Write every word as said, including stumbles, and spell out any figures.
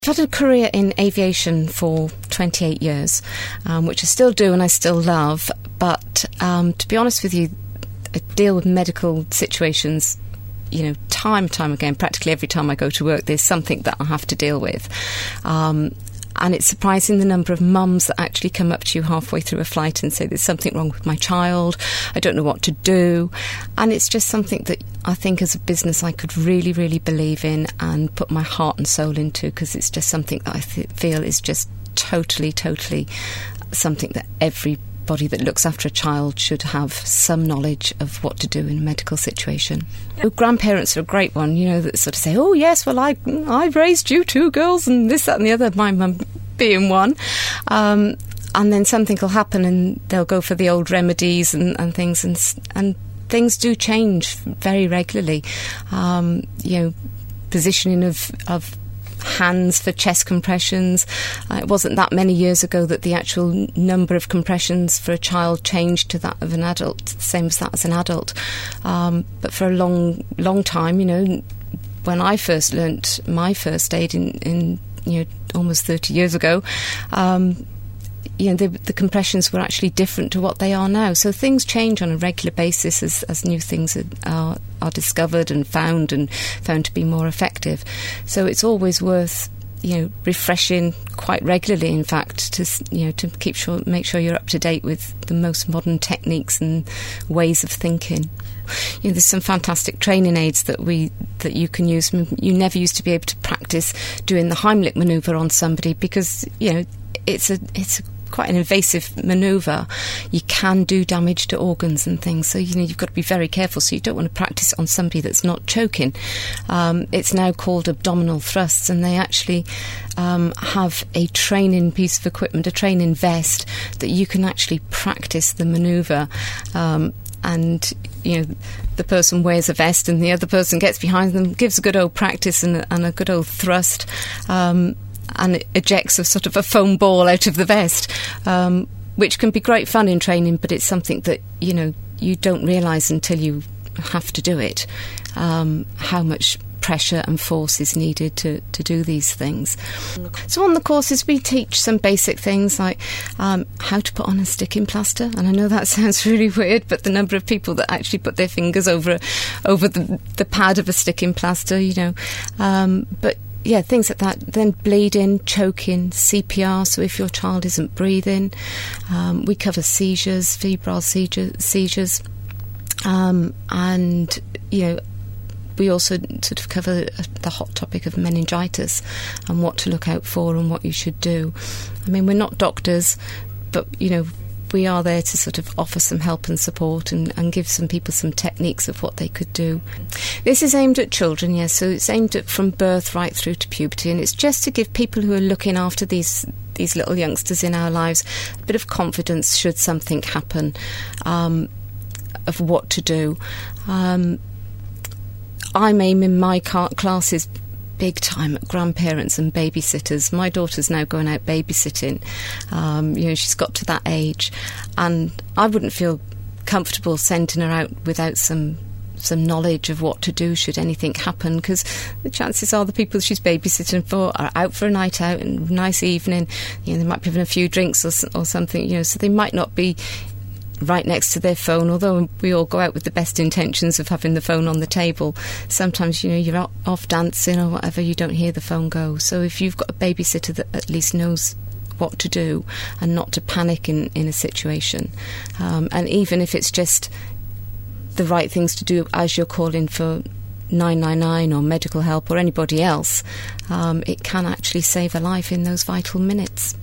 I've had a career in aviation for twenty-eight years, um, which I still do and I still love, but um, to be honest with you, I deal with medical situations, you know, time and time again. Practically every time I go to work, there's something that I have to deal with. Um, and it's surprising the number of mums that actually come up to you halfway through a flight and say, there's something wrong with my child, I don't know what to do. And it's just something that I think as a business I could really, really believe in and put my heart and soul into, because it's just something that I th- feel is just totally, totally something that every Body that looks after a child should have some knowledge of what to do in a medical situation. Yeah. Grandparents are a great one, you know, that sort of say, oh yes, well I I've raised you two girls and this, that and the other, my mum being one. Um, and then something will happen and they'll go for the old remedies and, and things, and and things do change very regularly. Um, you know, positioning of, of hands for chest compressions. Uh, it wasn't that many years ago that the actual number of compressions for a child changed to that of an adult, same as that as an adult. Um, but for a long, long time, you know, when I first learnt my first aid in, in you know, almost thirty years ago, um, you know, the, the compressions were actually different to what they are now. So things change on a regular basis as, as new things are, are, are discovered and found and found to be more effective. So it's always worth, you know, refreshing quite regularly, in fact, to, you know, to keep sure, make sure you're up to date with the most modern techniques and ways of thinking. You know, there's some fantastic training aids that we that you can use. You never used to be able to practice doing the Heimlich manoeuvre on somebody because, you know, it's a it's a quite an invasive manoeuvre. You can do damage to organs and things, so you know you've got to be very careful. So you don't want to practice on somebody that's not choking. Um, it's now called abdominal thrusts, and they actually um, have a training piece of equipment, a training vest that you can actually practice the manoeuvre. Um, and you know the person wears a vest, and the other person gets behind them, gives a good old practice and, and a good old thrust. Um, and it ejects a sort of a foam ball out of the vest, um, which can be great fun in training, but it's something that, you know, you don't realise until you have to do it, um, how much pressure and force is needed to, to do these things. So on the courses we teach some basic things like um, how to put on a sticking plaster, and I know that sounds really weird, but the number of people that actually put their fingers over over the, the pad of a sticking plaster, you know, um, but yeah, things like that. Then bleeding, choking, C P R, so if your child isn't breathing. Um, we cover seizures, febrile seizure, seizures. Um, and, you know, we also sort of cover the hot topic of meningitis and what to look out for and what you should do. I mean, we're not doctors, but, you know, we are there to sort of offer some help and support and, and give some people some techniques of what they could do. This is aimed at children, yes, so it's aimed at from birth right through to puberty, and it's just to give people who are looking after these these little youngsters in our lives a bit of confidence should something happen, um, of what to do. Um, I'm aiming my car- classes big time at grandparents and babysitters. My daughter's now going out babysitting. Um, you know, she's got to that age, and I wouldn't feel comfortable sending her out without some some knowledge of what to do should anything happen, because the chances are the people she's babysitting for are out for a night out and a nice evening. You know, they might be having a few drinks or, or something. You know, so they might not be right next to their phone, although we all go out with the best intentions of having the phone on the table. Sometimes, you know, you're out, off dancing or whatever, you don't hear the phone go. So if you've got a babysitter that at least knows what to do and not to panic in, in a situation, um, and even if it's just the right things to do as you're calling for nine nine nine or medical help or anybody else, um, it can actually save a life in those vital minutes.